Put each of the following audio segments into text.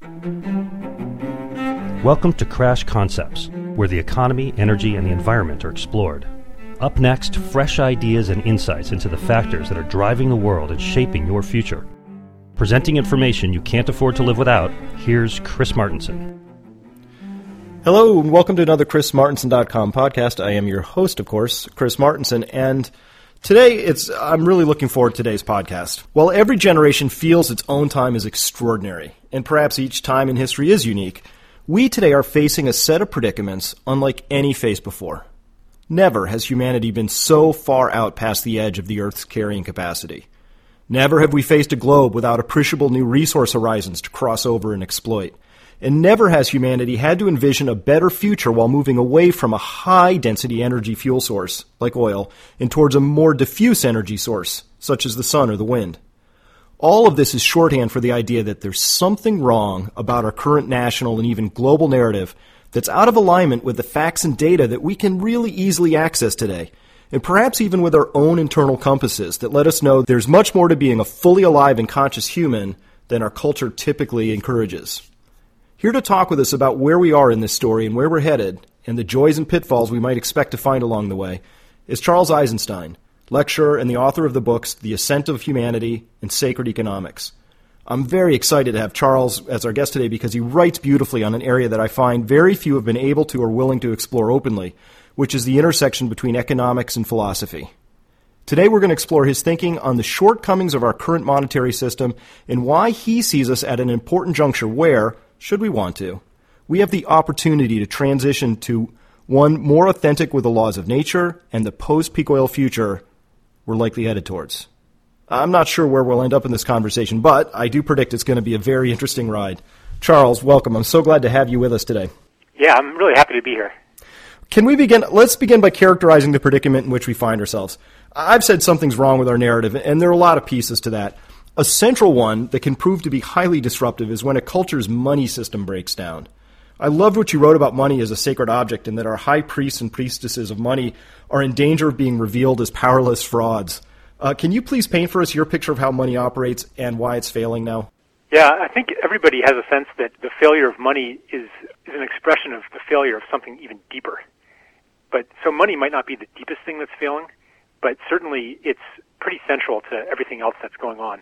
Welcome to Crash Concepts, where the economy, energy, and the environment are explored. Up next, fresh ideas and insights into the factors that are driving the world and shaping your future. Presenting information you can't afford to live without, here's Chris Martenson. Hello, and welcome to another ChrisMartenson.com podcast. I am your host, of course, Chris Martenson, and today I'm really looking forward to today's podcast. While every generation feels its own time is extraordinary, and perhaps each time in history is unique, we today are facing a set of predicaments unlike any faced before. Never has humanity been so far out past the edge of the Earth's carrying capacity. Never have we faced a globe without appreciable new resource horizons to cross over and exploit. And never has humanity had to envision a better future while moving away from a high-density energy fuel source, like oil, and towards a more diffuse energy source, such as the sun or the wind. All of this is shorthand for the idea that there's something wrong about our current national and even global narrative that's out of alignment with the facts and data that we can really easily access today, and perhaps even with our own internal compasses that let us know there's much more to being a fully alive and conscious human than our culture typically encourages. Here to talk with us about where we are in this story and where we're headed, and the joys and pitfalls we might expect to find along the way, is Charles Eisenstein, lecturer and the author of the books The Ascent of Humanity and Sacred Economics. I'm very excited to have Charles as our guest today because he writes beautifully on an area that I find very few have been able to or willing to explore openly, which is the intersection between economics and philosophy. Today we're going to explore his thinking on the shortcomings of our current monetary system and why he sees us at an important juncture where, should we want to, we have the opportunity to transition to one more authentic with the laws of nature and the post-peak oil future we're likely headed towards. I'm not sure where we'll end up in this conversation, but I do predict it's going to be a very interesting ride. Charles, welcome. I'm so glad to have you with us today. Yeah, I'm really happy to be here. Can we begin? Let's begin by characterizing the predicament in which we find ourselves. I've said something's wrong with our narrative, and there are a lot of pieces to that. A central one that can prove to be highly disruptive is when a culture's money system breaks down. I loved what you wrote about money as a sacred object and that our high priests and priestesses of money are in danger of being revealed as powerless frauds. Can you please paint for us your picture of how money operates and why it's failing now? Yeah, I think everybody has a sense that the failure of money is an expression of the failure of something even deeper. But so money might not be the deepest thing that's failing, but certainly it's pretty central to everything else that's going on.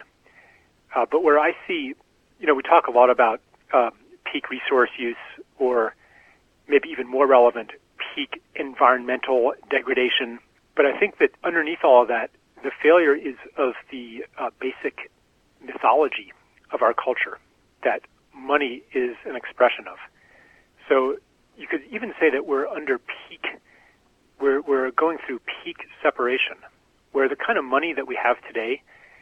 But where I see, we talk a lot about peak resource use or maybe even more relevant, peak environmental degradation. But I think that underneath all of that, the failure is of the basic mythology of our culture that money is an expression of. So you could even say that we're under peak, we're going through peak separation, where the kind of money that we have today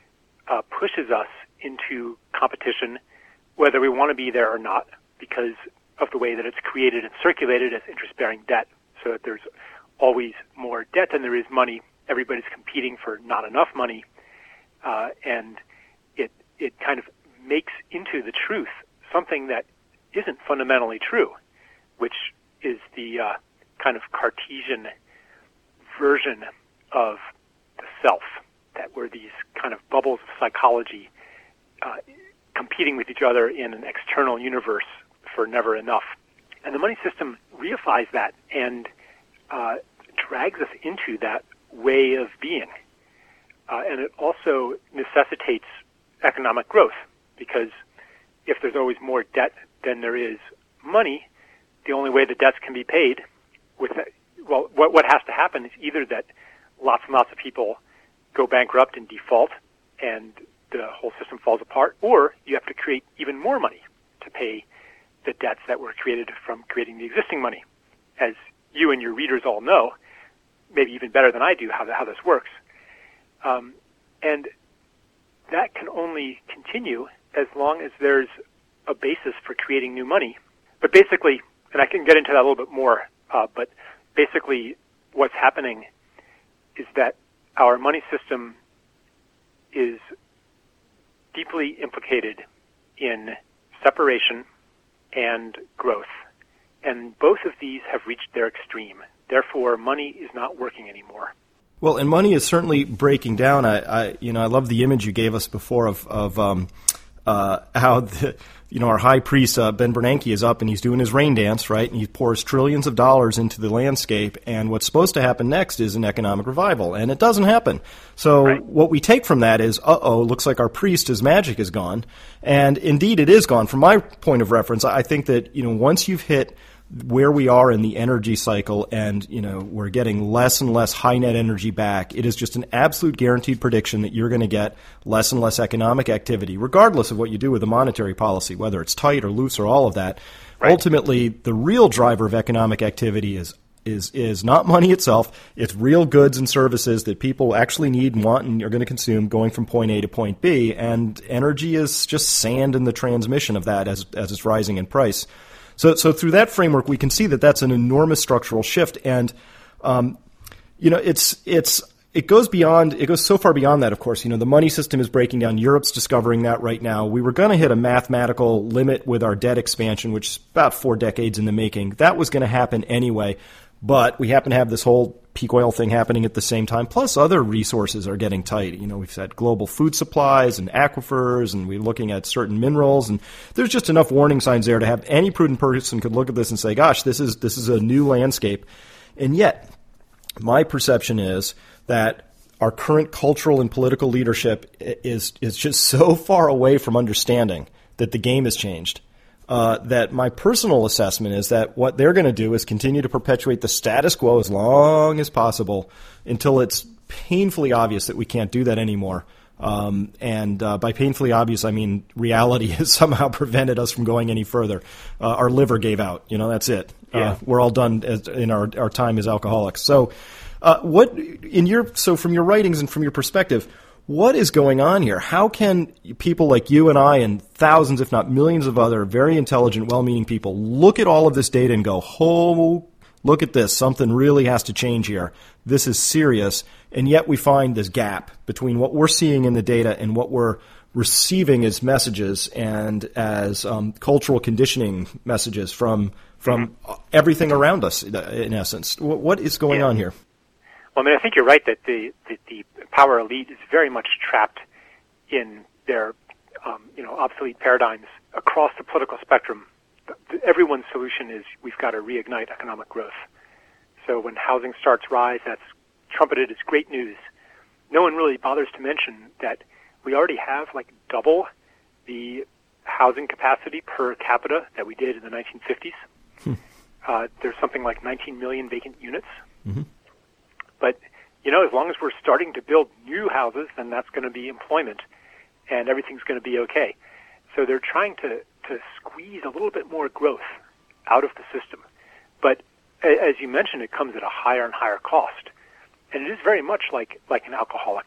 pushes us into competition, whether we want to be there or not, because of the way that it's created and circulated as interest-bearing debt, so that there's always more debt than there is money. Everybody's competing for not enough money, and it kind of makes into the truth something that isn't fundamentally true, which is the kind of Cartesian version of the self, that we're these kind of bubbles of psychology competing with each other in an external universe for never enough. And the money system reifies that and drags us into that way of being. And it also necessitates economic growth, because if there's always more debt than there is money, the only way the debts can be paid what has to happen is either that lots and lots of people go bankrupt and default and the whole system falls apart, or you have to create even more money to pay the debts that were created from creating the existing money. As you and your readers all know, maybe even better than I do, how this works. And that can only continue as long as there's a basis for creating new money. But basically, and I can get into that a little bit more, but basically what's happening is that our money system is deeply implicated in separation and growth. And both of these have reached their extreme. Therefore, money is not working anymore. Well, and money is certainly breaking down. I love the image you gave us before of how our high priest Ben Bernanke is up and he's doing his rain dance, right? And he pours trillions of dollars into the landscape, and what's supposed to happen next is an economic revival, and it doesn't happen. So what we take from that is, looks like our priest, his magic is gone, and indeed it is gone. From my point of reference, I think that once you've hit where we are in the energy cycle and, we're getting less and less high net energy back, it is just an absolute guaranteed prediction that you're going to get less and less economic activity, regardless of what you do with the monetary policy, whether it's tight or loose or all of that. Right. Ultimately, the real driver of economic activity is not money itself. It's real goods and services that people actually need and want and are going to consume going from point A to point B. And energy is just sand in the transmission of that as it's rising in price. So through that framework, we can see that that's an enormous structural shift, and it goes so far beyond that. Of course, the money system is breaking down. Europe's discovering that right now. We were going to hit a mathematical limit with our debt expansion, which is about 4 decades in the making. That was going to happen anyway, but we happen to have this whole peak oil thing happening at the same time. Plus, other resources are getting tight. We've had global food supplies and aquifers, and we're looking at certain minerals. And there's just enough warning signs there to have any prudent person could look at this and say, "Gosh, this is a new landscape." And yet, my perception is that our current cultural and political leadership is just so far away from understanding that the game has changed. That my personal assessment is that what they're going to do is continue to perpetuate the status quo as long as possible until it's painfully obvious that we can't do that anymore. And by painfully obvious, I mean reality has somehow prevented us from going any further. Our liver gave out. That's it. Yeah. We're all done in our time as alcoholics. So, from your writings and from your perspective, what is going on here? How can people like you and I and thousands, if not millions of other very intelligent, well-meaning people look at all of this data and go, "Oh, look at this. Something really has to change here. This is serious." And yet we find this gap between what we're seeing in the data and what we're receiving as messages and as cultural conditioning messages from everything around us, in essence. What is going on here? Well, I think you're right that the power elite is very much trapped in their obsolete paradigms across the political spectrum. Everyone's solution is we've got to reignite economic growth. So when housing starts rise, that's trumpeted as great news. No one really bothers to mention that we already have double the housing capacity per capita that we did in the 1950s. There's something like 19 million vacant units. Mm-hmm. But, as long as we're starting to build new houses, then that's going to be employment, and everything's going to be okay. So they're trying to squeeze a little bit more growth out of the system. But as you mentioned, it comes at a higher and higher cost. And it is very much like an alcoholic,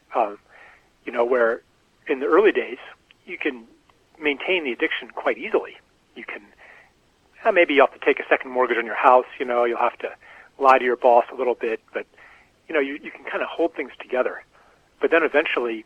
where in the early days, you can maintain the addiction quite easily. You can, maybe you'll have to take a second mortgage on your house, you'll have to lie to your boss a little bit, but you can kind of hold things together. But then eventually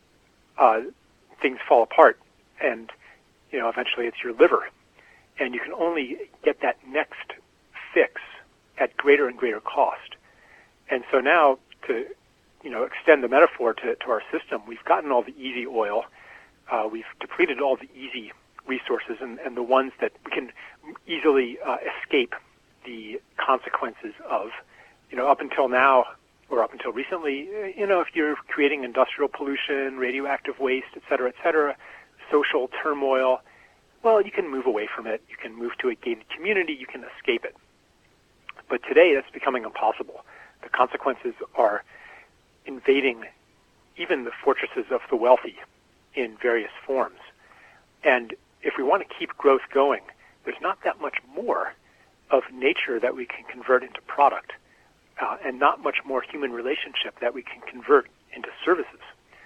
things fall apart, and eventually it's your liver, and you can only get that next fix at greater and greater cost. And so now, to extend the metaphor to our system, we've gotten all the easy oil, we've depleted all the easy resources, and the ones that we can easily escape the consequences of. Up until now, or up until recently, if you're creating industrial pollution, radioactive waste, et cetera, social turmoil, well, you can move away from it. You can move to a gated community. You can escape it. But today, that's becoming impossible. The consequences are invading even the fortresses of the wealthy in various forms. And if we want to keep growth going, there's not that much more of nature that we can convert into product, and not much more human relationship that we can convert into services.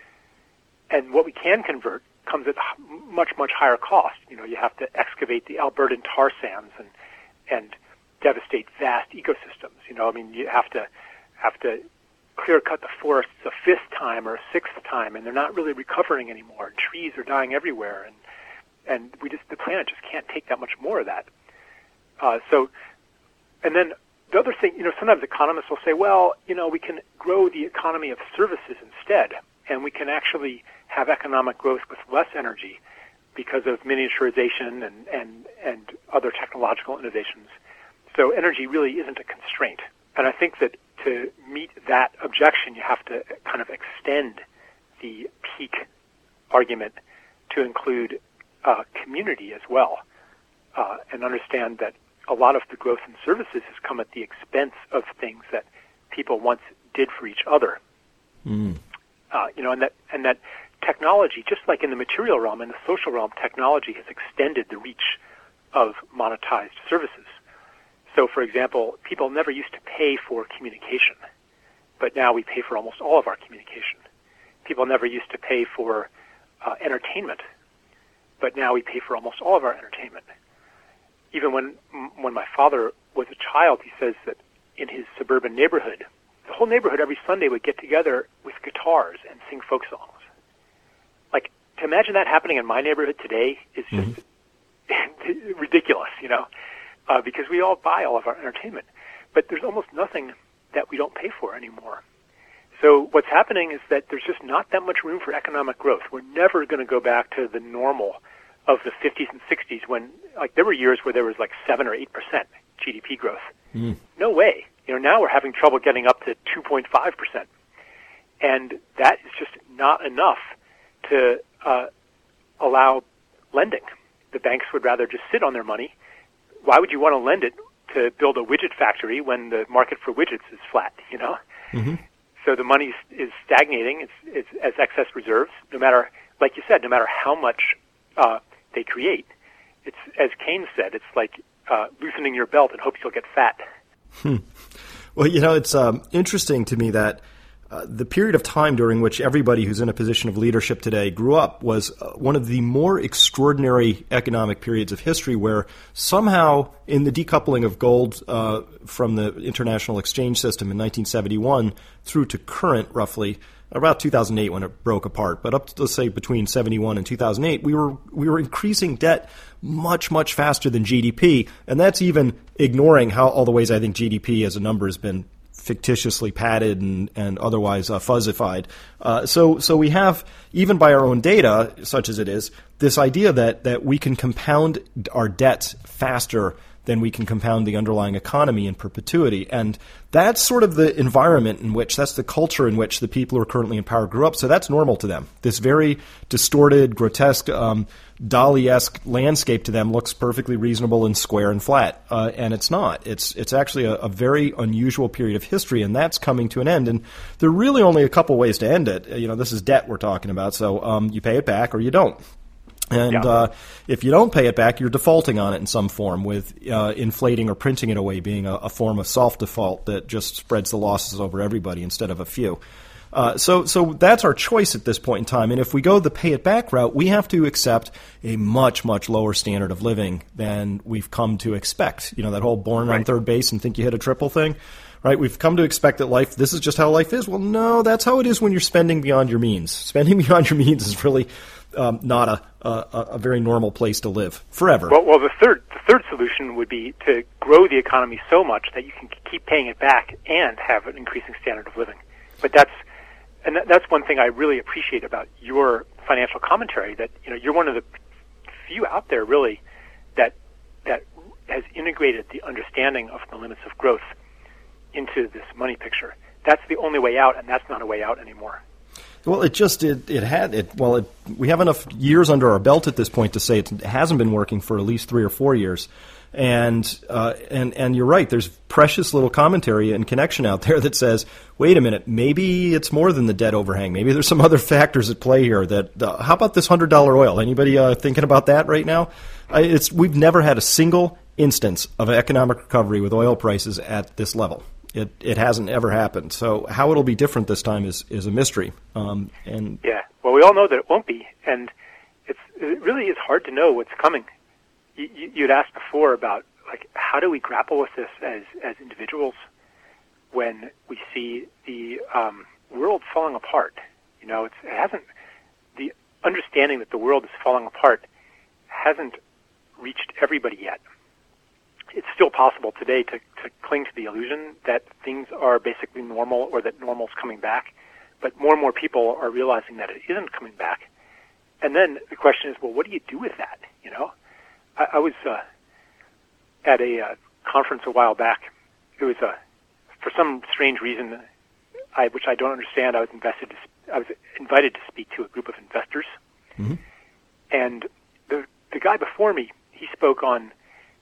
And what we can convert comes at much, much higher cost. You have to excavate the Albertan tar sands and devastate vast ecosystems. You have to clear cut the forests a 5th time or a 6th time, and they're not really recovering anymore. And trees are dying everywhere, and the planet just can't take that much more of that. And then the other thing, sometimes economists will say, well, we can grow the economy of services instead, and we can actually have economic growth with less energy because of miniaturization and other technological innovations. So energy really isn't a constraint. And I think that to meet that objection, you have to kind of extend the peak argument to include community as well, and understand that a lot of the growth in services has come at the expense of things that people once did for each other. And that technology, just like in the material realm, in the social realm, technology has extended the reach of monetized services. So, for example, people never used to pay for communication, but now we pay for almost all of our communication. People never used to pay for entertainment, but now we pay for almost all of our entertainment. Even when my father was a child, he says that in his suburban neighborhood, the whole neighborhood every Sunday would get together with guitars and sing folk songs. Like, to imagine that happening in my neighborhood today is just ridiculous, because we all buy all of our entertainment. But there's almost nothing that we don't pay for anymore. So what's happening is that there's just not that much room for economic growth. We're never going to go back to the normal of the 50s and 60s when, there were years where there was 7 or 8% GDP growth. No way. Now we're having trouble getting up to 2.5%. And that is just not enough to allow lending. The banks would rather just sit on their money. Why would you want to lend it to build a widget factory when the market for widgets is flat, So the money is stagnating. It's as excess reserves, no matter, like you said, no matter how much they create. It's, as Keynes said, it's like loosening your belt and hopes you'll get fat. Well, it's interesting to me that the period of time during which everybody who's in a position of leadership today grew up was one of the more extraordinary economic periods of history where somehow in the decoupling of gold from the international exchange system in 1971 through to current roughly about 2008 when it broke apart, but up to, let's say, between 71 and 2008, we were increasing debt much, much faster than GDP, and that's even ignoring how all the ways I think GDP as a number has been fictitiously padded and otherwise fuzzified. So we have, even by our own data, such as it is, this idea that we can compound our debts faster than we can compound the underlying economy in perpetuity. And that's sort of the environment in which, that's the culture in which the people who are currently in power grew up. So that's normal to them. This very distorted, grotesque, Dali-esque landscape to them looks perfectly reasonable and square and flat. And it's not. It's actually a very unusual period of history, and that's coming to an end. And there are really only a couple ways to end it. This is debt we're talking about. So you pay it back or you don't. And if you don't pay it back, you're defaulting on it in some form, with inflating or printing it away being a form of self-default that just spreads the losses over everybody instead of a few. So that's our choice at this point in time. And if we go the pay it back route, we have to accept a much, much lower standard of living than we've come to expect. That whole born on third base and think you hit a triple thing. Right, we've come to expect that this is just how life is. Well, no, that's how it is when you're spending beyond your means. Spending beyond your means is really not a very normal place to live forever. Well, the third solution would be to grow the economy so much that you can keep paying it back and have an increasing standard of living. But that's one thing I really appreciate about your financial commentary, that you're one of the few out there really that has integrated the understanding of the limits of growth into this money picture. That's the only way out, and that's not a way out anymore. Well, we have enough years under our belt at this point to say it hasn't been working for at least 3 or 4 years. And you're right, there's precious little commentary and connection out there that says, wait a minute, maybe it's more than the debt overhang. Maybe there's some other factors at play here. How about this $100 oil? Anybody thinking about that right now? We've never had a single instance of economic recovery with oil prices at this level. It hasn't ever happened. So how it'll be different this time is a mystery. Well, we all know that it won't be, and it really is hard to know what's coming. You'd asked before about how do we grapple with this as individuals when we see the world falling apart. The understanding that the world is falling apart hasn't reached everybody yet. It's still possible today to cling to the illusion that things are basically normal or that normal's coming back. but more and more people are realizing that it isn't coming back. And then the question is, well, what do you do with that? I was at a conference a while back. It was for some strange reason, which I don't understand. I was invited to speak to a group of investors, mm-hmm. and the guy before me, he spoke on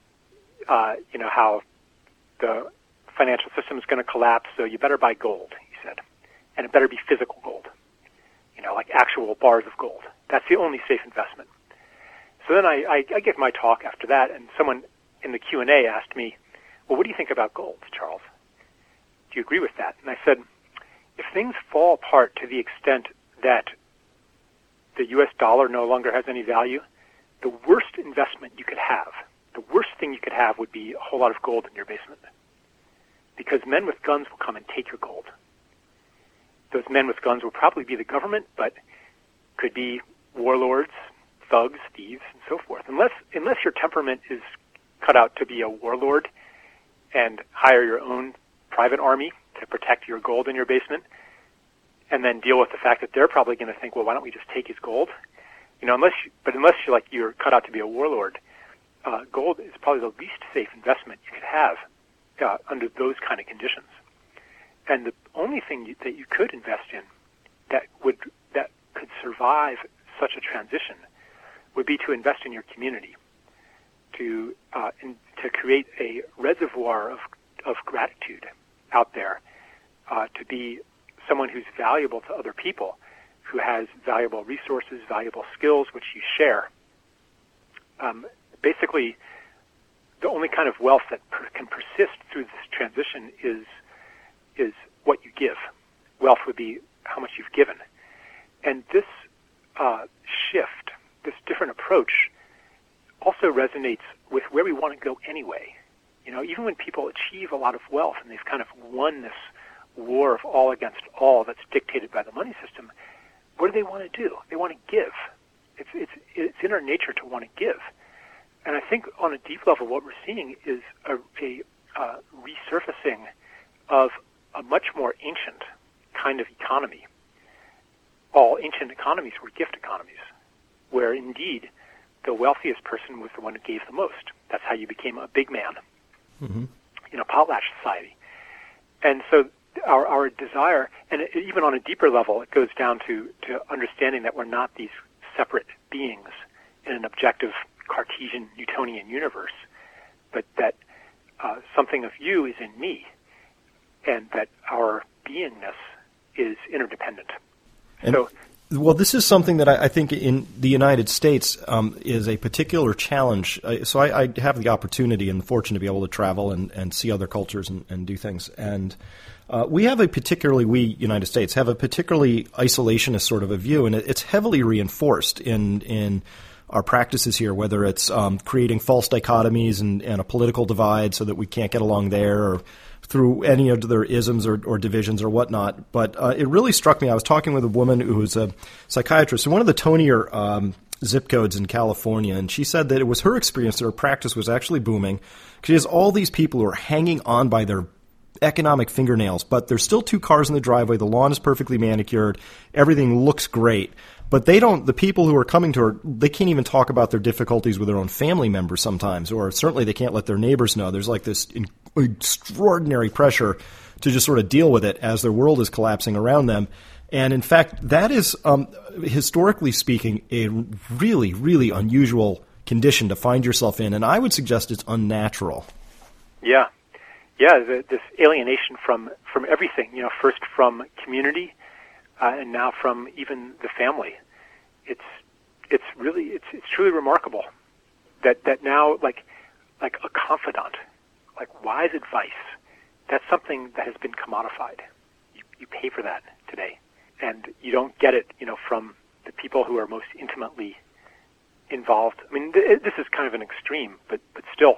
how the financial system is going to collapse, so you better buy gold, he said, and it better be physical gold, like actual bars of gold. That's the only safe investment. So then I gave my talk after that, and someone in the Q&A asked me, well, what do you think about gold, Charles? Do you agree with that? And I said, if things fall apart to the extent that the U.S. dollar no longer has any value, the worst investment you could have, the worst thing you could have would be a whole lot of gold in your basement. Because men with guns will come and take your gold. Those men with guns will probably be the government, but could be warlords, thugs, thieves, and so forth. Unless your temperament is cut out to be a warlord and hire your own private army to protect your gold in your basement, and then deal with the fact that they're probably going to think, well, why don't we just take his gold? Unless you're cut out to be a warlord, gold is probably the least safe investment you could have under those kind of conditions. And the only thing that you could invest in that could survive such a transition would be to invest in your community, to create a reservoir of gratitude out there, to be someone who's valuable to other people, who has valuable resources, valuable skills, which you share. Basically, the only kind of wealth that can persist through this transition is what you give. Wealth would be how much you've given. And this shift, this different approach, also resonates with where we want to go anyway. Even when people achieve a lot of wealth and they've kind of won this war of all against all that's dictated by the money system, what do they want to do? They want to give. It's in our nature to want to give. And I think on a deep level, what we're seeing is a resurfacing of a much more ancient kind of economy. All ancient economies were gift economies, where indeed the wealthiest person was the one who gave the most. That's how you became a big man, mm-hmm. Potlatch society. And so our desire, and even on a deeper level, it goes down to understanding that we're not these separate beings in an objective Cartesian Newtonian universe, but that something of you is in me, and that our beingness is interdependent. Well, this is something that I think in the United States is a particular challenge. So I have the opportunity and the fortune to be able to travel and see other cultures and do things. And we United States, have a particularly isolationist sort of a view, and it's heavily reinforced in our practices here, whether it's creating false dichotomies and a political divide so that we can't get along there, or through any of their isms or divisions or whatnot. But it really struck me. I was talking with a woman who's a psychiatrist in one of the tonier zip codes in California, and she said that it was her experience that her practice was actually booming because she has all these people who are hanging on by their economic fingernails, but there's still 2 cars in the driveway, the lawn is perfectly manicured, everything looks great. But the people who are coming to her, they can't even talk about their difficulties with their own family members sometimes, or certainly they can't let their neighbors know. There's like this extraordinary pressure to just sort of deal with it as their world is collapsing around them. And in fact, that is, historically speaking, a really, really unusual condition to find yourself in. And I would suggest it's unnatural. Yeah. This alienation from everything, first from community, and now from even the family. It's truly remarkable that now like a confidant, like wise advice, that's something that has been commodified. You pay for that today, and you don't get it, from the people who are most intimately involved. I mean, this is kind of an extreme, but still,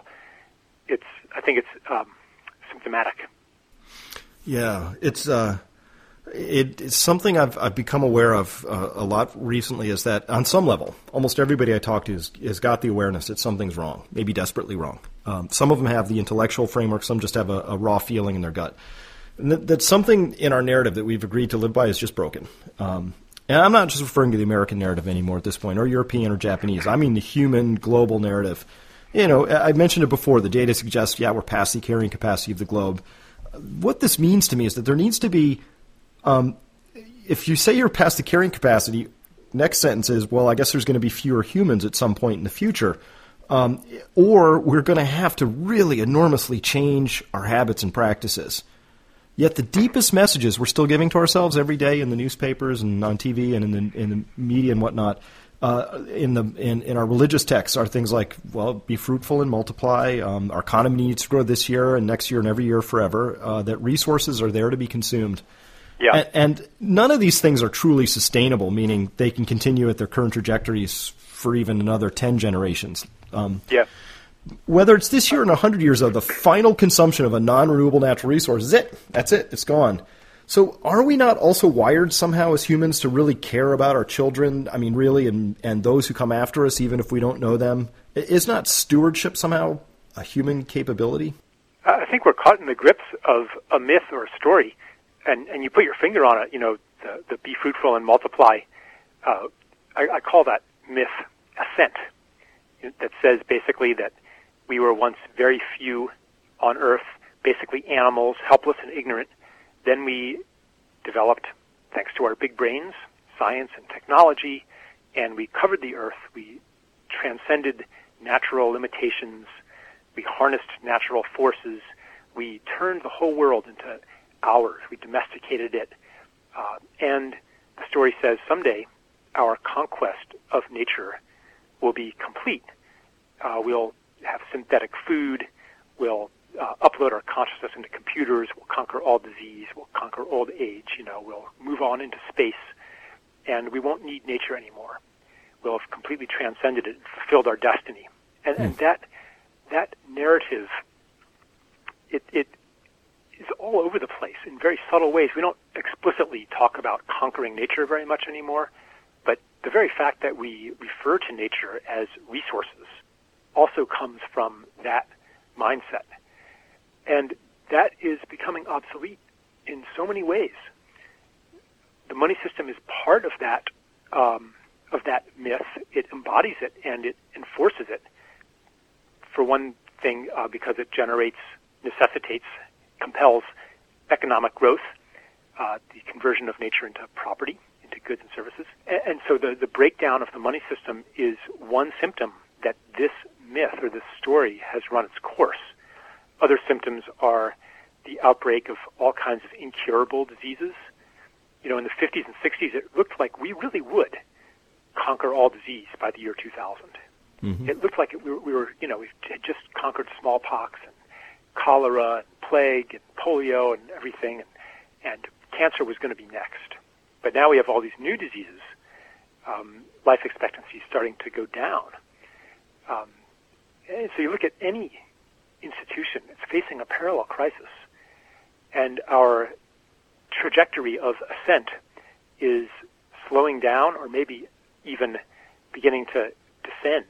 I think it's symptomatic. Yeah, it's something I've become aware of a lot recently, is that on some level, almost everybody I talk to has got the awareness that something's wrong, maybe desperately wrong. Some of them have the intellectual framework, some just have a raw feeling in their gut. that something in our narrative that we've agreed to live by is just broken. And I'm not just referring to the American narrative anymore at this point, or European or Japanese. I mean the human global narrative. I mentioned it before. The data suggests, we're past the carrying capacity of the globe. What this means to me is that there needs to be, if you say you're past the carrying capacity, next sentence is, well, I guess there's going to be fewer humans at some point in the future. Or we're going to have to really enormously change our habits and practices. Yet the deepest messages we're still giving to ourselves every day in the newspapers and on TV and in the media and whatnot, in our religious texts are things like, well, be fruitful and multiply. Our economy needs to grow this year and next year and every year forever. That resources are there to be consumed. Yeah. And none of these things are truly sustainable, meaning they can continue at their current trajectories for even another 10 generations. Whether it's this year or in 100 years, the final consumption of a non-renewable natural resource is it. That's it. It's gone. So are we not also wired somehow as humans to really care about our children? I mean, really, and those who come after us, even if we don't know them? Is not stewardship somehow a human capability? I think we're caught in the grips of a myth or a story, and you put your finger on it, the be fruitful and multiply. I call that myth ascent. That says basically that we were once very few on Earth, basically animals, helpless and ignorant. Then we developed, thanks to our big brains, science and technology, and we covered the Earth. We transcended natural limitations. We harnessed natural forces. We turned the whole world into ours. We domesticated it. And the story says someday our conquest of nature will be complete. We'll have synthetic food. We'll upload our consciousness into computers. We'll conquer all disease. We'll conquer old age. We'll move on into space, and we won't need nature anymore. We'll have completely transcended it and fulfilled our destiny. And that narrative, it is all over the place in very subtle ways. We don't explicitly talk about conquering nature very much anymore, but the very fact that we refer to nature as resources also comes from that mindset. And that is becoming obsolete in so many ways. The money system is part of that myth. It embodies it and it enforces it. For one thing, because it necessitates, compels economic growth, the conversion of nature into property, into goods and services. And so the breakdown of the money system is one symptom that this myth or this story has run its course. Other symptoms are the outbreak of all kinds of incurable diseases. In the 50s and 60s, it looked like we really would conquer all disease by the year 2000. Mm-hmm. It looked like we had just conquered smallpox and cholera and plague and polio and everything, and cancer was going to be next. But now we have all these new diseases. Life expectancy is starting to go down. And so you look at any institution, it's facing a parallel crisis. And our trajectory of ascent is slowing down or maybe even beginning to descend.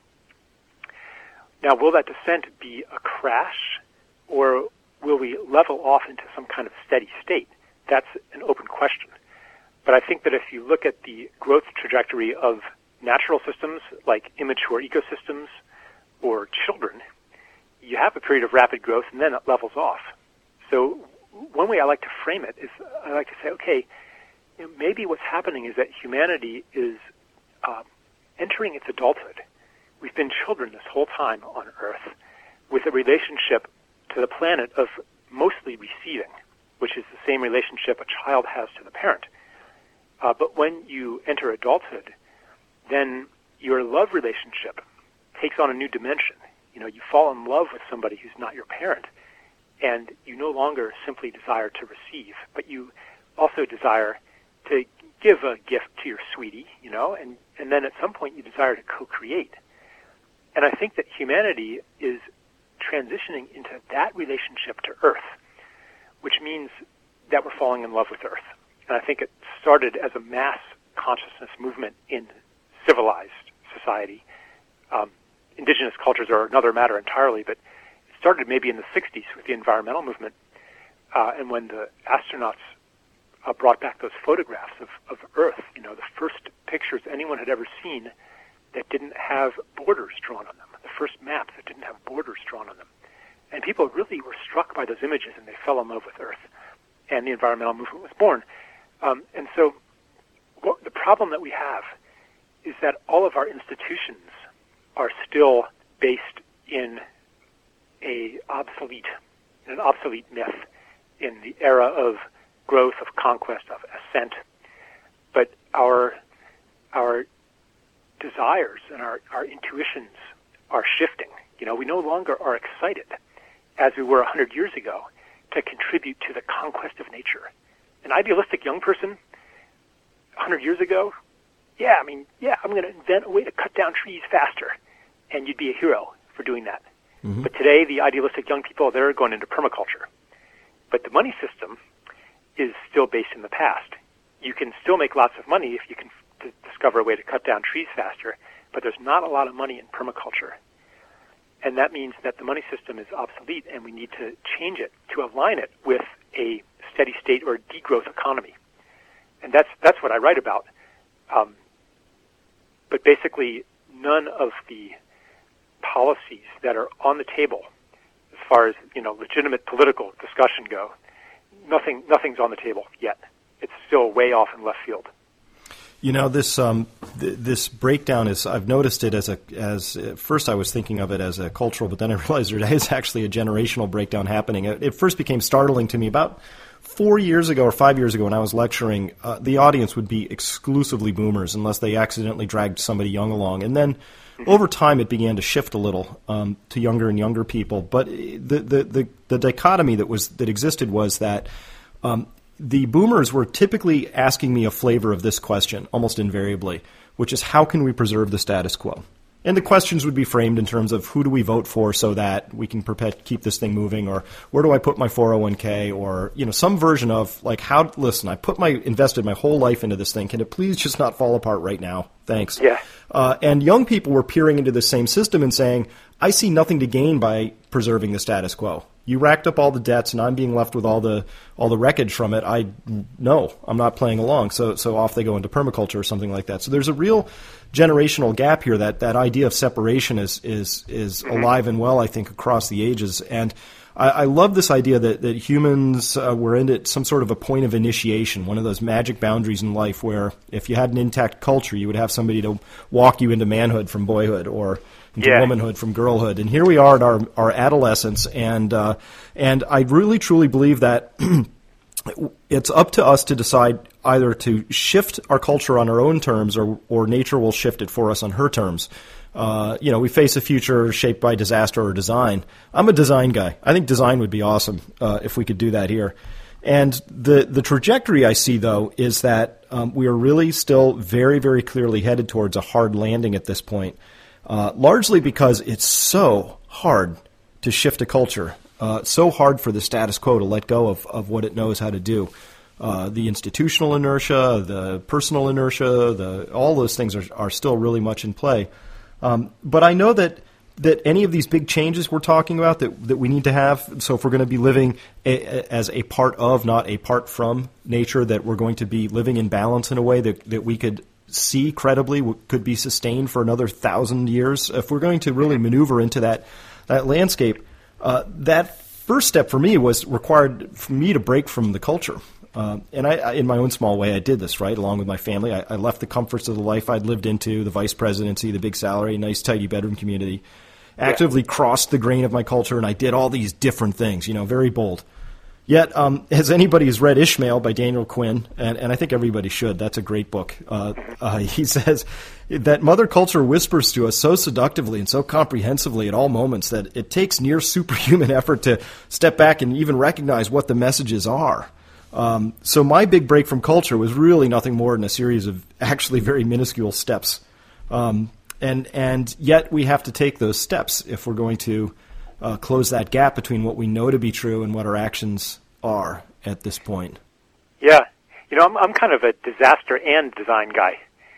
Now, will that descent be a crash, or will we level off into some kind of steady state? That's an open question. But I think that if you look at the growth trajectory of natural systems like immature ecosystems or children, you have a period of rapid growth and then it levels off. So one way I like to frame it is I like to say, okay, maybe what's happening is that humanity is entering its adulthood. We've been children this whole time on Earth with a relationship to the planet of mostly receiving, which is the same relationship a child has to the parent. But when you enter adulthood, then your love relationship takes on a new dimension. You fall in love with somebody who's not your parent, and you no longer simply desire to receive, but you also desire to give a gift to your sweetie, and then at some point you desire to co-create. And I think that humanity is transitioning into that relationship to Earth, which means that we're falling in love with Earth. And I think it started as a mass consciousness movement in civilized society. Indigenous cultures are another matter entirely, but it started maybe in the 60s with the environmental movement. And when the astronauts brought back those photographs of Earth, the first pictures anyone had ever seen that didn't have borders drawn on them, the first maps that didn't have borders drawn on them. And people really were struck by those images, and they fell in love with Earth. And the environmental movement was born. And so the problem that we have is that all of our institutions are still based in an obsolete myth, in the era of growth, of conquest, of ascent. But our desires and our intuitions are shifting. We no longer are excited, as we were 100 years ago, to contribute to the conquest of nature. An idealistic young person 100 years ago, I'm going to invent a way to cut down trees faster, and you'd be a hero for doing that. Mm-hmm. But today, the idealistic young people, they're going into permaculture. But the money system is still based in the past. You can still make lots of money if you can discover a way to cut down trees faster, but there's not a lot of money in permaculture. And that means that the money system is obsolete, and we need to change it to align it with a steady state or degrowth economy. And that's what I write about. But basically, none of the policies that are on the table, as far as legitimate political discussion go, nothing's on the table yet. It's still way off in left field. This breakdown is, I've noticed it as at first I was thinking of it as a cultural, but then I realized there is actually a generational breakdown happening. It first became startling to me about 4 years ago or 5 years ago when I was lecturing. The audience would be exclusively boomers unless they accidentally dragged somebody young along. And then over time it began to shift a little to younger and younger people. But the dichotomy that existed was that the boomers were typically asking me a flavor of this question, almost invariably, which is how can we preserve the status quo? And the questions would be framed in terms of who do we vote for so that we can keep this thing moving, or where do I put my 401k, or some version of like I invested my whole life into this thing. Can it please just not fall apart right now? Thanks. Yeah. And young people were peering into the same system and saying, I see nothing to gain by preserving the status quo. You racked up all the debts, and I'm being left with all the wreckage from it. I'm not playing along. So off they go into permaculture or something like that. So there's a real generational gap here. That idea of separation is alive and well, I think, across the ages. And I love this idea that humans were in some sort of a point of initiation, one of those magic boundaries in life where if you had an intact culture, you would have somebody to walk you into manhood from boyhood, or into womanhood from girlhood. And here we are at our adolescence, and I really truly believe that it's up to us to decide either to shift our culture on our own terms, or nature will shift it for us on her terms. We face a future shaped by disaster or design. I'm a design guy. I think design would be awesome if we could do that here. And the trajectory I see, though, is that we are really still very, very clearly headed towards a hard landing at this point. Largely because it's so hard to shift a culture, so hard for the status quo to let go of what it knows how to do. The institutional inertia, the personal inertia, all those things are still really much in play. But I know that any of these big changes we're talking about that we need to have, so if we're going to be living as a part of, not apart from nature, that we're going to be living in balance in a way that we could see credibly could be sustained for another 1,000 years. If we're going to really maneuver into that landscape, that first step for me was required for me to break from the culture. And I, in my own small way, I did this, right, along with my family. I left the comforts of the life I'd lived into, the vice presidency, the big salary, nice, tidy bedroom community, actively crossed the grain of my culture, and I did all these different things, very bold. Yet, as anybody who's read Ishmael by Daniel Quinn, and I think everybody should, that's a great book, he says that Mother Culture whispers to us so seductively and so comprehensively at all moments that it takes near superhuman effort to step back and even recognize what the messages are. So my big break from culture was really nothing more than a series of actually very minuscule steps. And yet we have to take those steps if we're going to close that gap between what we know to be true and what our actions are at this point. Yeah. I'm kind of a disaster and design guy.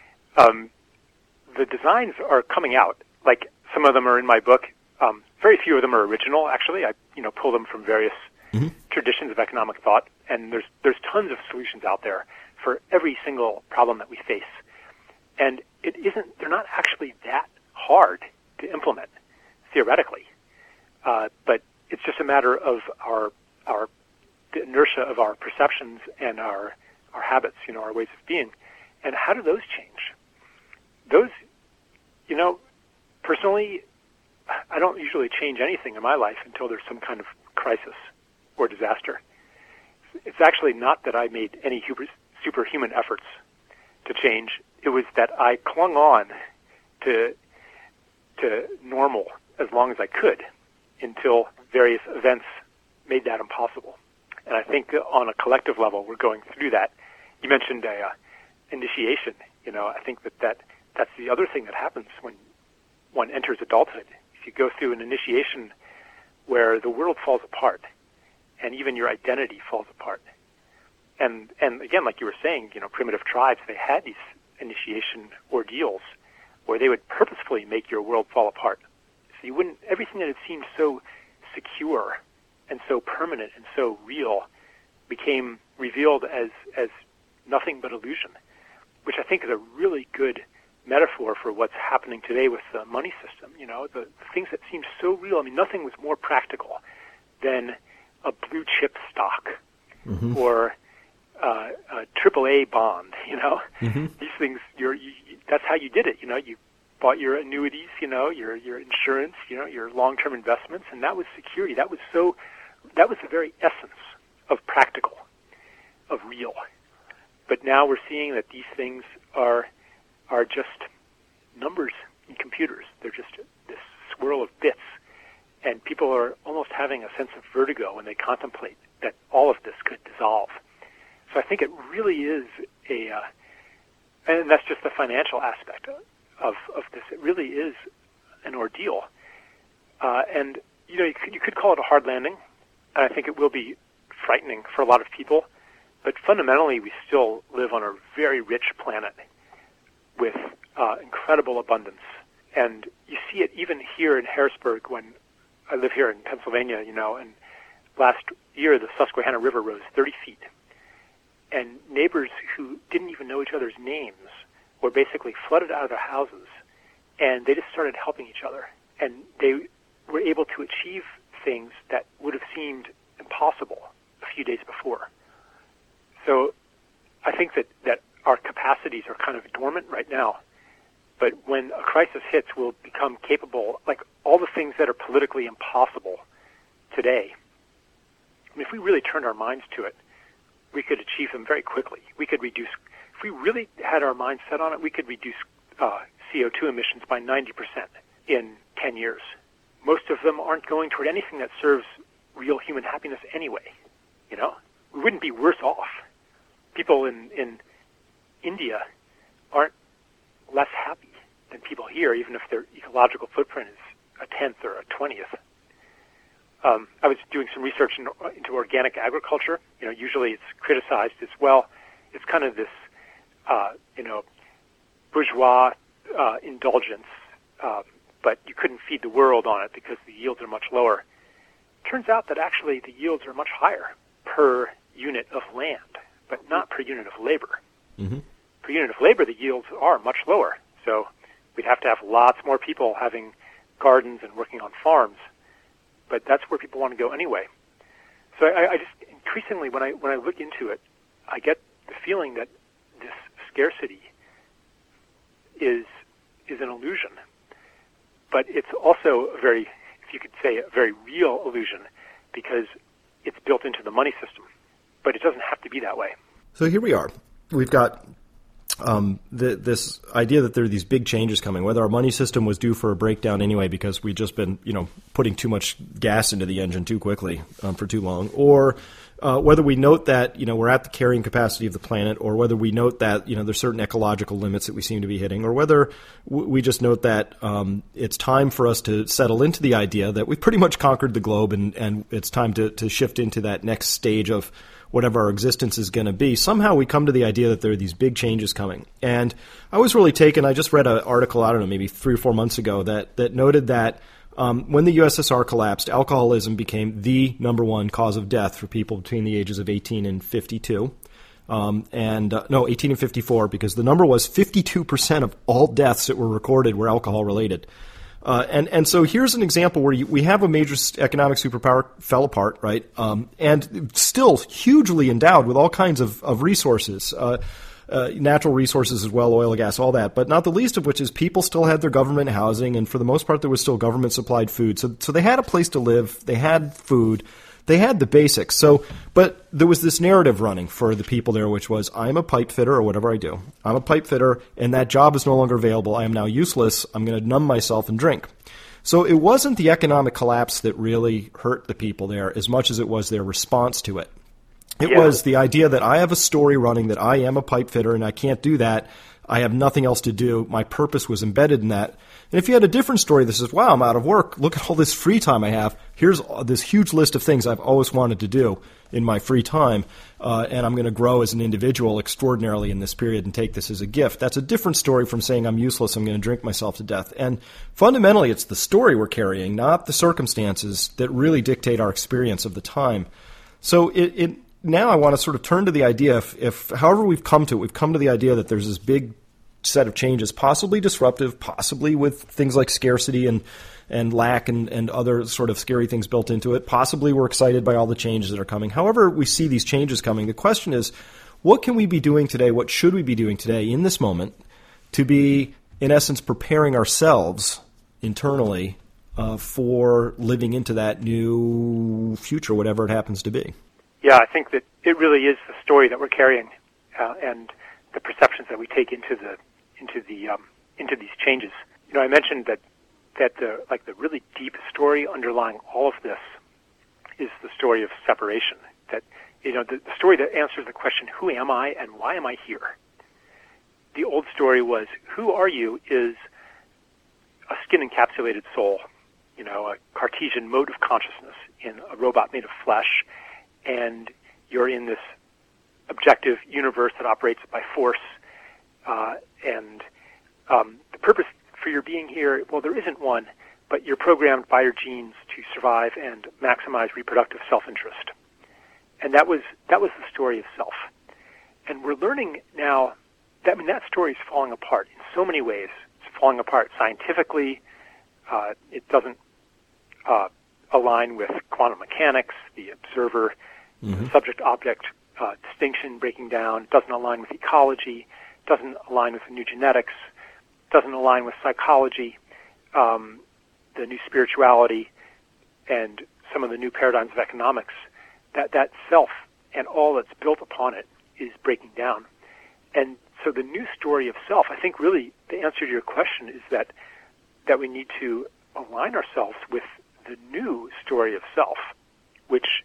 The designs are coming out. Like, some of them are in my book. Very few of them are original, actually. I pull them from various traditions of economic thought, and there's tons of solutions out there for every single problem that we face. And they're not actually that hard to implement theoretically, but it's just a matter of the inertia of our perceptions and our habits, our ways of being. And how do those change? Those, personally, I don't usually change anything in my life until there's some kind of crisis or disaster. It's actually not that I made any superhuman efforts to change. It was that I clung on to normal as long as I could until various events made that impossible. And I think on a collective level, we're going through that. You mentioned initiation. I think that's the other thing that happens when one enters adulthood. If you go through an initiation where the world falls apart and even your identity falls apart. And again, like you were saying, primitive tribes, they had these initiation ordeals where they would purposefully make your world fall apart. So everything that had seemed so secure and so permanent and so real became revealed as nothing but illusion, which I think is a really good metaphor for what's happening today with the money system. The things that seem so real. Nothing was more practical than a blue chip stock or a AAA bond. These things. That's how you did it. You bought your annuities. Your insurance. Your long-term investments, and that was security. That was the very essence of practical, of real. But now we're seeing that these things are just numbers in computers. They're just this swirl of bits, and people are almost having a sense of vertigo when they contemplate that all of this could dissolve. So I think it really is and that's just the financial aspect of this. It really is an ordeal, and you could call it a hard landing, and I think it will be frightening for a lot of people. But fundamentally, we still live on a very rich planet with incredible abundance. And you see it even here in Harrisburg when I live here in Pennsylvania, and last year the Susquehanna River rose 30 feet. And neighbors who didn't even know each other's names were basically flooded out of their houses, and they just started helping each other. And they were able to achieve things that would have seemed impossible a few days before. So I think that our capacities are kind of dormant right now. But when a crisis hits, we'll become capable, like all the things that are politically impossible today. If we really turned our minds to it, we could achieve them very quickly. We could reduce, if we really had our minds set on it, we could reduce CO2 emissions by 90% in 10 years. Most of them aren't going toward anything that serves real human happiness anyway. We wouldn't be worse off. People in India aren't less happy than people here, even if their ecological footprint is a 10th or a 20th. I was doing some research into organic agriculture. Usually it's criticized as well. It's kind of this, bourgeois indulgence, but you couldn't feed the world on it because the yields are much lower. Turns out that actually the yields are much higher per unit of land, but not per unit of labor. Mm-hmm. Per unit of labor, the yields are much lower. So we'd have to have lots more people having gardens and working on farms. But that's where people want to go anyway. So I just increasingly, when I look into it, I get the feeling that this scarcity is an illusion. But it's also a very, if you could say, a very real illusion because it's built into the money system. But it doesn't have to be that way. So here we are. We've got this idea that there are these big changes coming, whether our money system was due for a breakdown anyway because we've just been, putting too much gas into the engine too quickly for too long, or whether we note that, we're at the carrying capacity of the planet, or whether we note that, there's certain ecological limits that we seem to be hitting, or whether we just note that it's time for us to settle into the idea that we've pretty much conquered the globe and it's time to shift into that next stage of whatever our existence is going to be. Somehow we come to the idea that there are these big changes coming. And I was really taken, I just read an article, I don't know, maybe 3 or 4 months ago that noted that When the USSR collapsed, alcoholism became the number one cause of death for people between the ages of 18 and 52. 18 and 54, because the number was 52% of all deaths that were recorded were alcohol-related. And so here's an example where we have a major economic superpower fell apart, right? And still hugely endowed with all kinds of resources, natural resources as well, oil, gas, all that. But not the least of which is people still had their government housing, and for the most part there was still government-supplied food. So they had a place to live, they had food, they had the basics. So, but there was this narrative running for the people there, which was, I'm a pipe fitter or whatever I do. I'm a pipe fitter, and that job is no longer available. I am now useless. I'm going to numb myself and drink. So it wasn't the economic collapse that really hurt the people there as much as it was their response to it. It was the idea that I have a story running that I am a pipe fitter and I can't do that. I have nothing else to do. My purpose was embedded in that. And if you had a different story that says, wow, I'm out of work. Look at all this free time I have. Here's this huge list of things I've always wanted to do in my free time, and I'm going to grow as an individual extraordinarily in this period and take this as a gift. That's a different story from saying I'm useless, I'm going to drink myself to death. And fundamentally, it's the story we're carrying, not the circumstances, that really dictate our experience of the time. So now I want to sort of turn to the idea, if however we've come to the idea that there's this big set of changes, possibly disruptive, possibly with things like scarcity and lack and other sort of scary things built into it. Possibly we're excited by all the changes that are coming. However we see these changes coming, the question is, what can we be doing today, what should we be doing today in this moment to be, in essence, preparing ourselves internally for living into that new future, whatever it happens to be? Yeah, I think that it really is the story that we're carrying, and the perceptions that we take into these changes. You know, I mentioned that the really deep story underlying all of this is the story of separation. That, you know, the story that answers the question, who am I and why am I here? The old story was, who are you is a skin-encapsulated soul, you know, a Cartesian mode of consciousness in a robot made of flesh, and you're in this objective universe that operates by force, and the purpose for your being here, well, there isn't one, but you're programmed by your genes to survive and maximize reproductive self-interest. And that was the story of self. And we're learning now that, that story is falling apart in so many ways. It's falling apart scientifically. It doesn't align with quantum mechanics, the observer, subject-object distinction breaking down. It doesn't align with ecology. It doesn't align with the new genetics. It doesn't align with psychology, the new spirituality, and some of the new paradigms of economics. That self and all that's built upon it is breaking down. And so the new story of self, I think really the answer to your question is that we need to align ourselves with the new story of self, which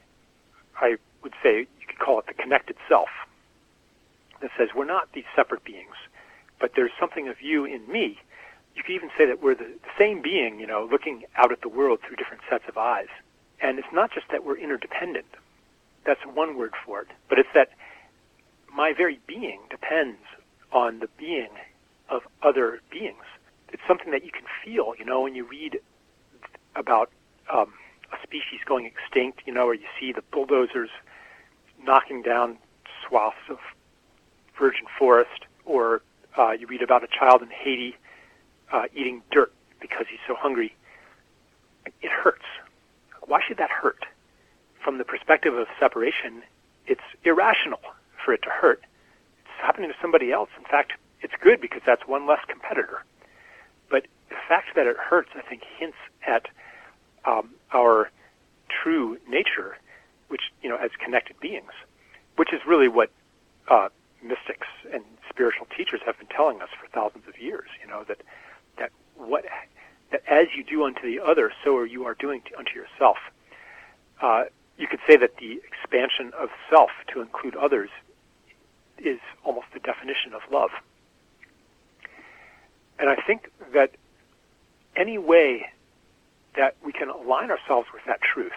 I would say you could call it the connected self, that says we're not these separate beings, but there's something of you in me. You could even say that we're the same being, you know, looking out at the world through different sets of eyes. And it's not just that we're interdependent. That's one word for it. But it's that my very being depends on the being of other beings. It's something that you can feel, you know, when you read about a species going extinct, you know, or you see the bulldozers knocking down swaths of virgin forest, or you read about a child in Haiti eating dirt because he's so hungry. It hurts. Why should that hurt? From the perspective of separation, it's irrational for it to hurt. It's happening to somebody else. In fact, it's good because that's one less competitor. But the fact that it hurts, I think, hints at our true nature, which, you know, as connected beings, which is really what mystics and spiritual teachers have been telling us for thousands of years. You know, that as you do unto the other, so are you doing unto yourself. You could say that the expansion of self to include others is almost the definition of love. And I think that any way that we can align ourselves with that truth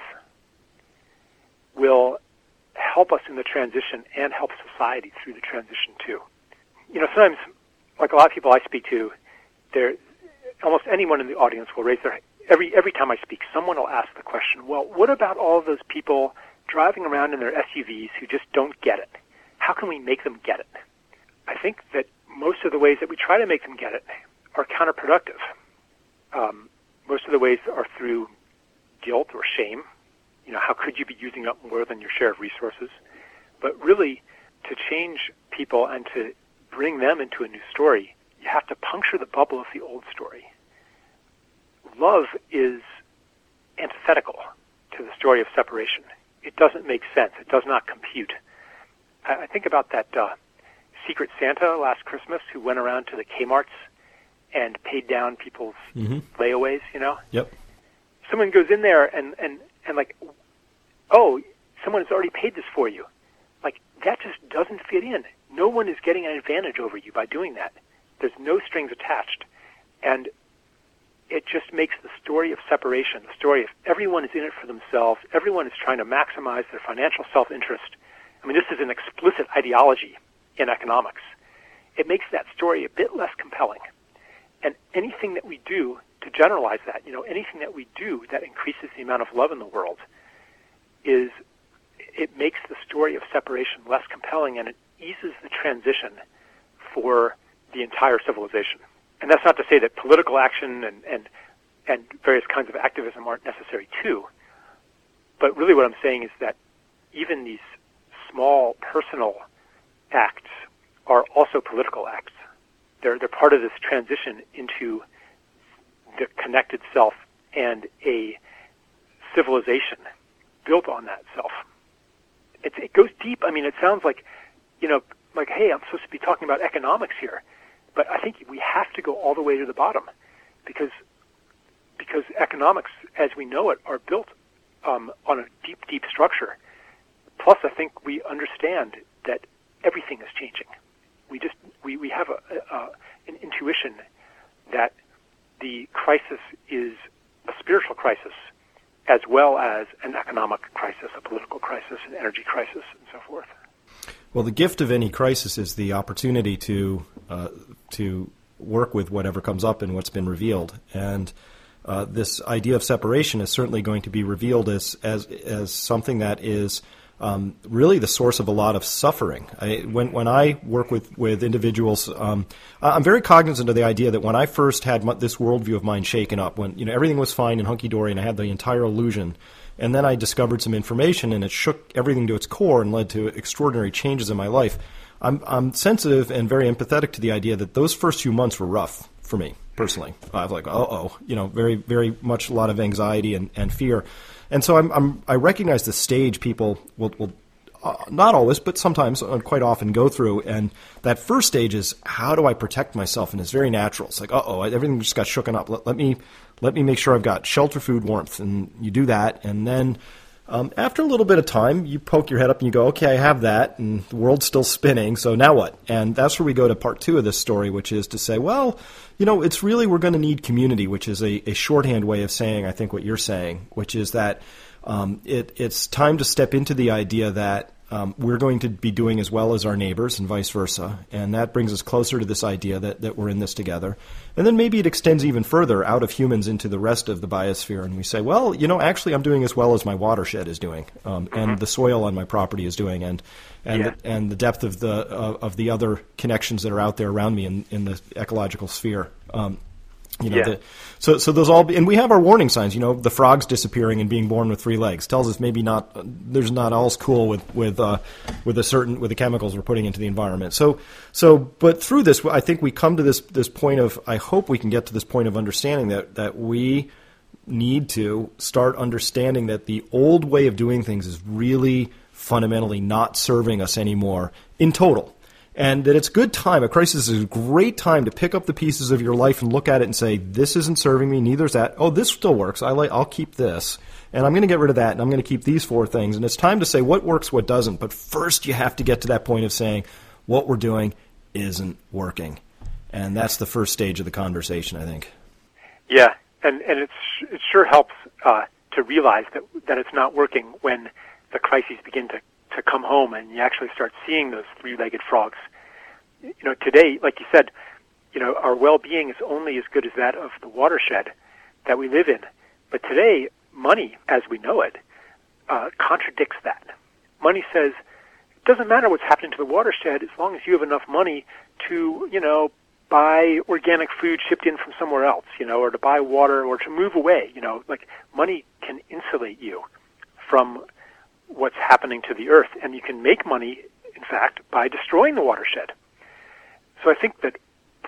will help us in the transition and help society through the transition too. You know, sometimes, like a lot of people I speak to, almost anyone in the audience will raise their every time I speak, someone will ask the question, well, what about all those people driving around in their SUVs who just don't get it? How can we make them get it? I think that most of the ways that we try to make them get it are counterproductive. Most of the ways are through guilt or shame. How could you be using up more than your share of resources? But really, to change people and to bring them into a new story, you have to puncture the bubble of the old story. Love is antithetical to the story of separation. It doesn't make sense. It does not compute. I think about that Secret Santa last Christmas who went around to the Kmarts and paid down people's layaways, Yep. Someone goes in there and like, oh, someone has already paid this for you. Like, that just doesn't fit in. No one is getting an advantage over you by doing that. There's no strings attached. And it just makes the story of separation, the story of everyone is in it for themselves, everyone is trying to maximize their financial self-interest. I mean, this is an explicit ideology in economics. It makes that story a bit less compelling. And anything that we do to generalize that, anything that we do that increases the amount of love in the world it makes the story of separation less compelling, and it eases the transition for the entire civilization. And that's not to say that political action and various kinds of activism aren't necessary too. But really what I'm saying is that even these small personal acts are also political acts. They're part of this transition into the connected self and a civilization built on that self. It goes deep. I mean, it sounds like, hey, I'm supposed to be talking about economics here. But I think we have to go all the way to the bottom because economics, as we know it, are built on a deep, deep structure. Plus, I think we understand that everything is changing. We have an intuition that the crisis is a spiritual crisis as well as an economic crisis, a political crisis, an energy crisis, and so forth. Well, the gift of any crisis is the opportunity to work with whatever comes up and what's been revealed. And this idea of separation is certainly going to be revealed as something that is really the source of a lot of suffering. When I work with individuals, I'm very cognizant of the idea that when I first had this worldview of mine shaken up, when everything was fine and hunky-dory and I had the entire illusion, and then I discovered some information and it shook everything to its core and led to extraordinary changes in my life, I'm sensitive and very empathetic to the idea that those first few months were rough for me personally. I was like, very, very much a lot of anxiety and fear. And so I recognize the stage people will not always, but sometimes quite often go through. And that first stage is, how do I protect myself? And it's very natural. It's like, everything just got shooken up. Let me make sure I've got shelter, food, warmth. And you do that. And then after a little bit of time, you poke your head up and you go, okay, I have that. And the world's still spinning. So now what? And that's where we go to part 2 of this story, which is to say, well, it's really, we're going to need community, which is a shorthand way of saying, I think, what you're saying, which is that it's time to step into the idea that we're going to be doing as well as our neighbors and vice versa. And that brings us closer to this idea that we're in this together. And then maybe it extends even further out of humans into the rest of the biosphere. And we say, well, actually I'm doing as well as my watershed is doing, and the soil on my property is doing, and the depth of the other connections that are out there around me in the ecological sphere. So those all, and we have our warning signs. The frogs disappearing and being born with 3 legs tells us maybe there's not all's cool with the chemicals we're putting into the environment. But through this, I think we come to this point of, I hope we can get to this point of understanding that we need to start understanding that the old way of doing things is really fundamentally not serving us anymore in total. And that it's a good time, a crisis is a great time to pick up the pieces of your life and look at it and say, this isn't serving me, neither is that. Oh, this still works. I'll keep this. And I'm going to get rid of that, and I'm going to keep these 4 things. And it's time to say what works, what doesn't. But first you have to get to that point of saying, what we're doing isn't working. And that's the first stage of the conversation, I think. Yeah, and it sure helps to realize that it's not working when the crises begin to come home and you actually start seeing those 3-legged frogs. Today, like you said, our well-being is only as good as that of the watershed that we live in. But today, money, as we know it, contradicts that. Money says, it doesn't matter what's happening to the watershed as long as you have enough money to, buy organic food shipped in from somewhere else, or to buy water or to move away, like money can insulate you from what's happening to the earth, and you can make money, in fact, by destroying the watershed. So I think that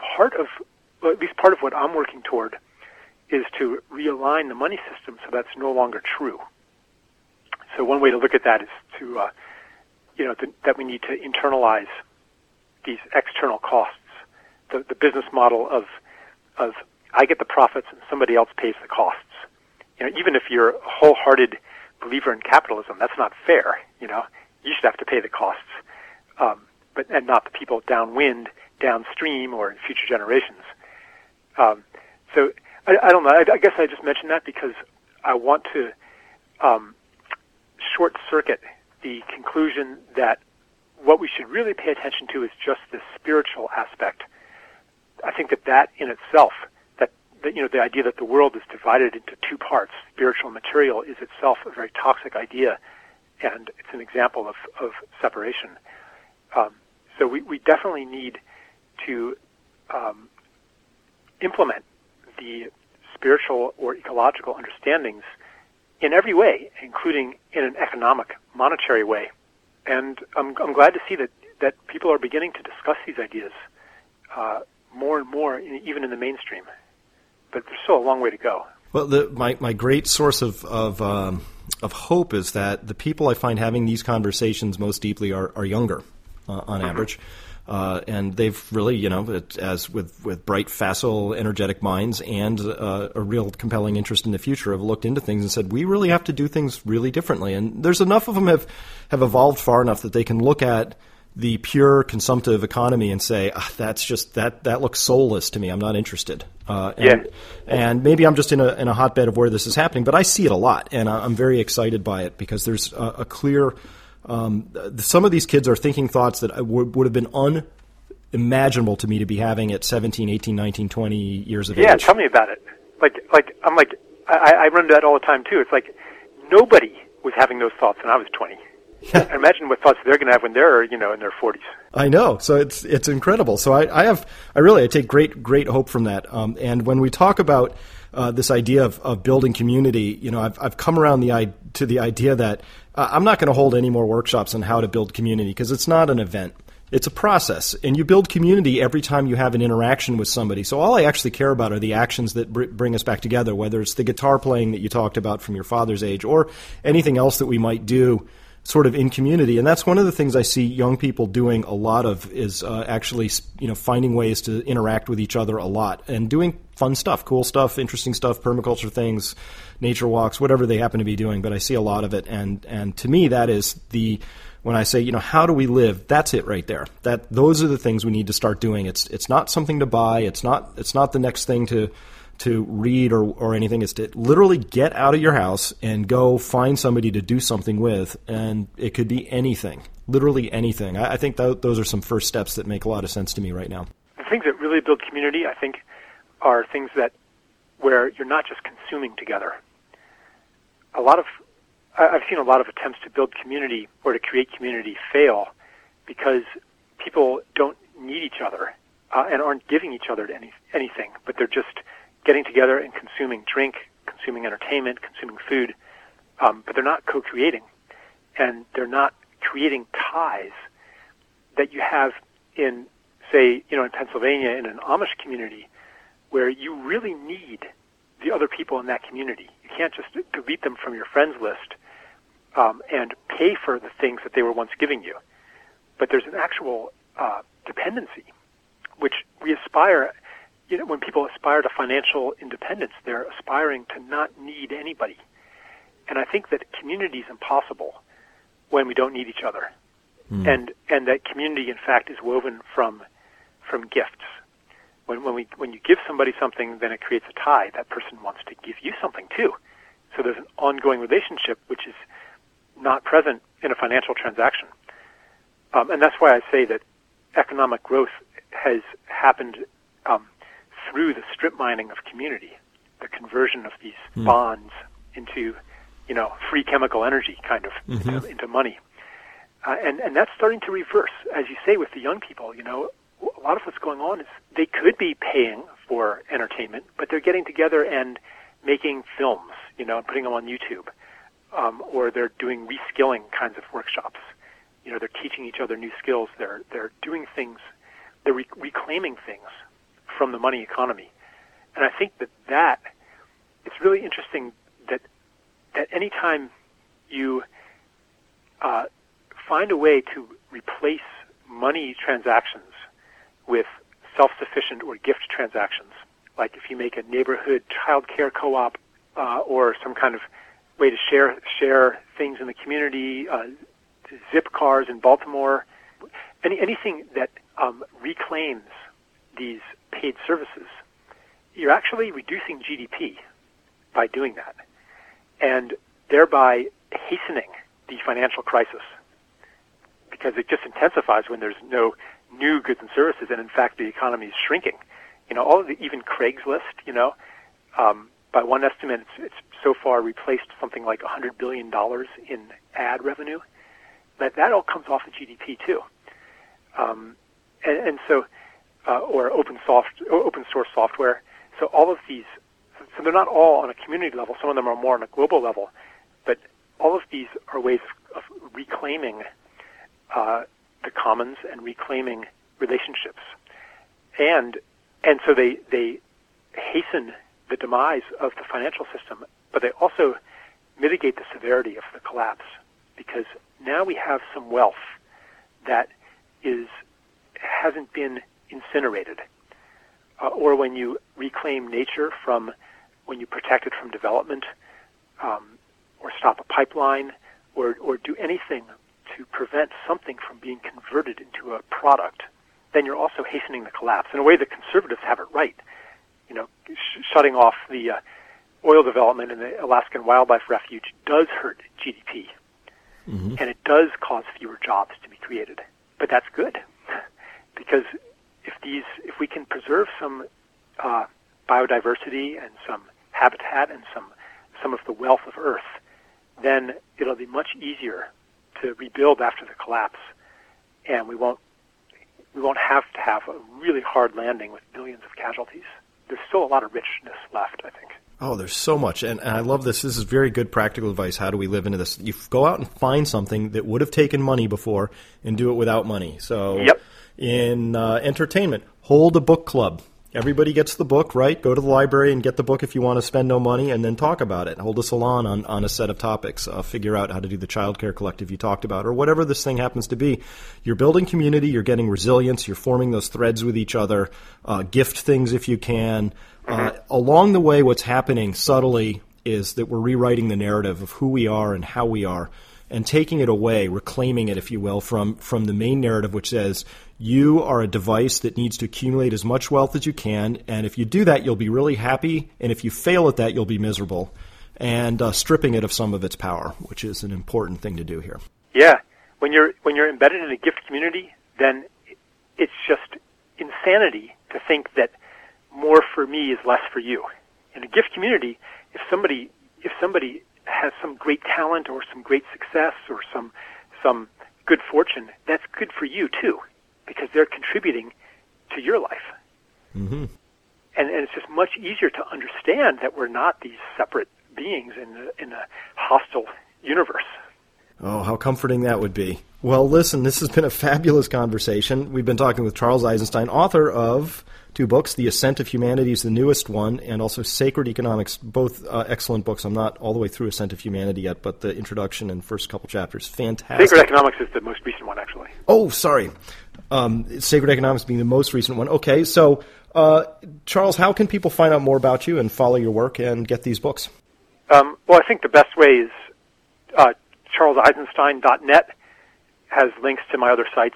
at least part of what I'm working toward is to realign the money system so that's no longer true. So one way to look at that is to, that we need to internalize these external costs. The business model of I get the profits and somebody else pays the costs. Even if you're a wholehearted believer in capitalism, that's not fair. You should have to pay the costs, and not the people downwind, downstream, or in future generations. So I don't know. I guess I just mentioned that because I want to short circuit the conclusion that what we should really pay attention to is just the spiritual aspect. I think that in itself, the idea that the world is divided into two parts, spiritual and material, is itself a very toxic idea, and it's an example of separation. So we definitely need to implement the spiritual or ecological understandings in every way, including in an economic, monetary way. And I'm glad to see that people are beginning to discuss these ideas more and more, even in the mainstream. But there's still a long way to go. Well, my great source of hope is that the people I find having these conversations most deeply are younger, on average. And they've really, as with bright, facile, energetic minds and a real compelling interest in the future, have looked into things and said, we really have to do things really differently. And there's enough of them have evolved far enough that they can look at the pure consumptive economy and say, that's just that looks soulless to me. I'm not interested. And maybe I'm just in a hotbed of where this is happening, but I see it a lot, and I'm very excited by it because there's a clear. Some of these kids are thinking thoughts that would have been unimaginable to me to be having at 17, 18, 19, 20 years of age. Yeah, tell me about it. I run into that all the time too. It's like nobody was having those thoughts when I was 20. Yeah. Imagine what thoughts they're going to have when they're, in their 40s. I know. So it's incredible. So I take great hope from that. And when we talk about this idea of building community, I've come around to the idea that I'm not going to hold any more workshops on how to build community because it's not an event. It's a process, and you build community every time you have an interaction with somebody. So all I actually care about are the actions that bring us back together, whether it's the guitar playing that you talked about from your father's age or anything else that we might do sort of in community. And that's one of the things I see young people doing a lot of is actually, finding ways to interact with each other a lot and doing fun stuff, cool stuff, interesting stuff, permaculture things, nature walks, whatever they happen to be doing. But I see a lot of it. And to me, that is when I say, how do we live? That's it right there. Those are the things we need to start doing. It's not something to buy. It's not the next thing to read or anything. Is to literally get out of your house and go find somebody to do something with, and it could be anything, literally anything. I think those are some first steps that make a lot of sense to me right now. The things that really build community, I think, are things where you're not just consuming together. I've seen a lot of attempts to build community or to create community fail because people don't need each other and aren't giving each other anything, but they're just getting together and consuming drink, consuming entertainment, consuming food, but they're not co-creating, and they're not creating ties that you have in, say, in Pennsylvania in an Amish community where you really need the other people in that community. You can't just delete them from your friends list and pay for the things that they were once giving you. But there's an actual dependency, which we aspire. When people aspire to financial independence, they're aspiring to not need anybody. And I think that community is impossible when we don't need each other. And that community, in fact, is woven from gifts. When you give somebody something, then it creates a tie. That person wants to give you something too. So there's an ongoing relationship which is not present in a financial transaction. And that's why I say that economic growth has happened through the strip mining of community. the conversion of these bonds into, free chemical energy kind of into money. And that's starting to reverse, as you say, with the young people. A lot of what's going on is they could be paying for entertainment, but they're getting together and making films, and putting them on YouTube, or they're doing reskilling kinds of workshops. They're teaching each other new skills. They're doing things. They're reclaiming things from the money economy. And I think that it's really interesting that any time you find a way to replace money transactions with self-sufficient or gift transactions, like if you make a neighborhood child care co-op or some kind of way to share things in the community, zip cars in Baltimore, anything that reclaims these paid services, you're actually reducing GDP by doing that, and thereby hastening the financial crisis, because it just intensifies when there's no new goods and services, and in fact the economy is shrinking. All of even Craigslist, by one estimate, it's so far replaced something like $100 billion in ad revenue. That all comes off of GDP too, and so or open source software. So all of these, so they're not all on a community level. Some of them are more on a global level, but all of these are ways of reclaiming the commons and reclaiming relationships, and so they hasten the demise of the financial system, but they also mitigate the severity of the collapse, because now we have some wealth that hasn't been incinerated, or when you reclaim nature when you protect it from development, or stop a pipeline, or do anything to prevent something from being converted into a product, then you're also hastening the collapse. In a way, the conservatives have it right. Shutting off the oil development in the Alaskan Wildlife Refuge does hurt GDP, and it does cause fewer jobs to be created. But that's good, because if we can preserve some biodiversity and some habitat and some of the wealth of Earth, then it'll be much easier to rebuild after the collapse, and we won't have to have a really hard landing with billions of casualties. There's still a lot of richness left, I think. Oh, there's so much, and I love this. This is very good practical advice. How do we live into this? You go out and find something that would have taken money before and do it without money. So in entertainment, hold a book club. Everybody gets the book, right? Go to the library and get the book if you want to spend no money, and then talk about it. Hold a salon on a set of topics. Figure out how to do the child care collective you talked about, or whatever this thing happens to be. You're building community. You're getting resilience. You're forming those threads with each other. Gift things if you can. Along the way, what's happening subtly is that we're rewriting the narrative of who we are and how we are, and taking it away, reclaiming it, if you will, from the main narrative, which says you are a device that needs to accumulate as much wealth as you can, and if you do that, you'll be really happy, and if you fail at that, you'll be miserable, and stripping it of some of its power, which is an important thing to do here. Yeah. When you're embedded in a gift community, then it's just insanity to think that more for me is less for you. In a gift community, if somebody has some great talent or some great success or some good fortune, that's good for you too, because they're contributing to your life. And it's just much easier to understand that we're not these separate beings in a hostile universe. Oh, how comforting that would be. Well, listen, this has been a fabulous conversation. We've been talking with Charles Eisenstein, author of 2 books, The Ascent of Humanity is the newest one, and also Sacred Economics, both excellent books. I'm not all the way through Ascent of Humanity yet, but the introduction and first couple chapters, fantastic. Sacred Economics is the most recent one, actually. Oh, sorry. Sacred Economics being the most recent one. Okay, so Charles, how can people find out more about you and follow your work and get these books? Well, I think the best way is charleseisenstein.net has links to my other sites.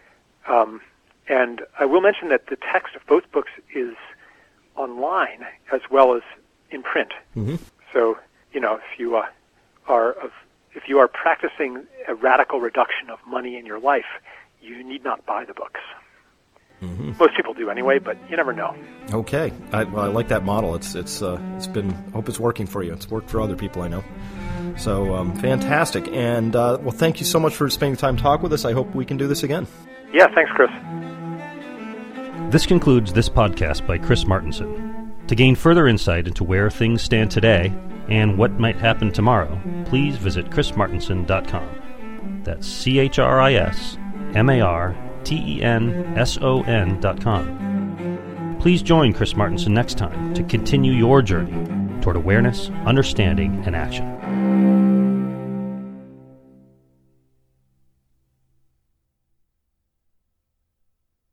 And I will mention that the text of both books is online as well as in print. So, if you are practicing a radical reduction of money in your life, you need not buy the books. Most people do anyway, but you never know. Okay, I like that model. It's been. Hope it's working for you. It's worked for other people I know. So fantastic. And well, thank you so much for spending the time to talk with us. I hope we can do this again. Yeah, thanks, Chris. This concludes this podcast by Chris Martenson. To gain further insight into where things stand today and what might happen tomorrow, please visit chrismartenson.com. That's ChrisMartenson.com. Please join Chris Martenson next time to continue your journey toward awareness, understanding, and action.